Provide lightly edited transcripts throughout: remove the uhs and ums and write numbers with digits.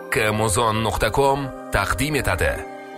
hakkimuzon.com taqdim etadi.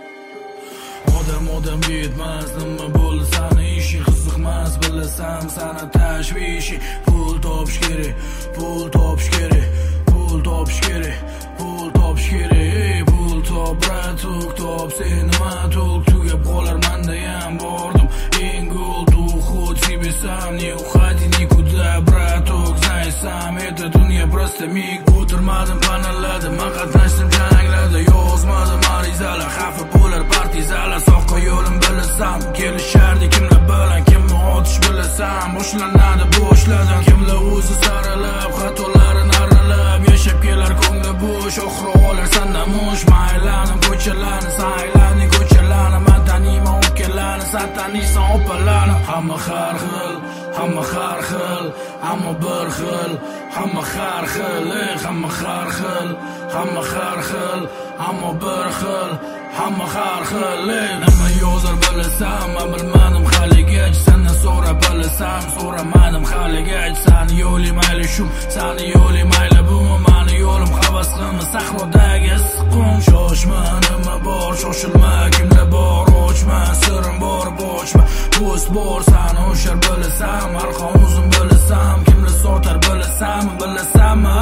Odam yetmas, nima bo'lsa ishing qiziqmas, bilasan sana tashvishi. Pul topish kerak, pul topish kerak, pul topish kerak, pul topish kerak. Pul top, bratuk top, sen nima tugab qolarmanda ham bordim. Eng gol tu хоть себе сам не уходи никуда, браток, знай сам, эта dunyo просто миг. O'tirmadim panallarda, men qatnashdim janglarda, yozmadim arizalar, xafa bo'lar partizalar. Soqqa yo'lim bilasam, kelishardi kimlar bilan, kimni otish bilasam. Boshlanadi boshladim, kimlar o'zi saralab, xatolarini aralab, yashab kelar ko'ngli bo'sh. Oxiri olar sandan mush, maylanim ko'chalarni, saylaning ko'chalarni, men taniyman o'kalarni, sen taniysan opalarni. Hamma har xil, hamma har xil, ammo bir xil. Hamma har xil, hamma har xil, hamma har xil, ammo bir xil. Hamma har xil, nima yozar bilasam, men bilmadim haligacha. Sendan so'rab bilasam, so'ramadim haligacha. Sani yo'ling mayli shu, sani yo'ling mayli bu, meni yo'lim havas qilma, sahrodagi issiq qum. Shoshma, nima bor, shoshilma, kimlar bor, ochma, sirim bor, ochma. Po'st bor, sani o'shar bilasam, arqon uzun bilasam, kimlar sotar bilasam, bilasammi?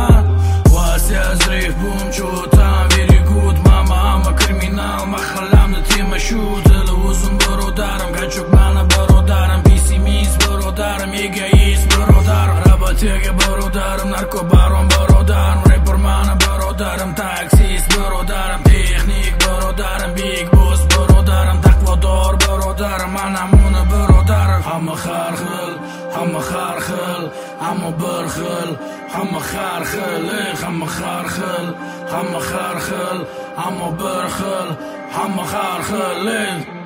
Vasya zrif bum cho'tan, very good mama, hamma kriminal, mahallamni temashu. Dili uzun birodarim, qachuk mani birodarim, pessimist birodarim, egoist birodarim, rabatega birodarim, narkobaron birodarim, rapper mani birodarim, taksist birodarim, texnik birodarim, big boss birodarim, taqvodor birodarim, manamuni birodarim. Hamma har xil, hamma har xil, ammo bir xil. Hamma har xil, hamma har xil, hamma har xil, ammo bir xil. Hamma har xil.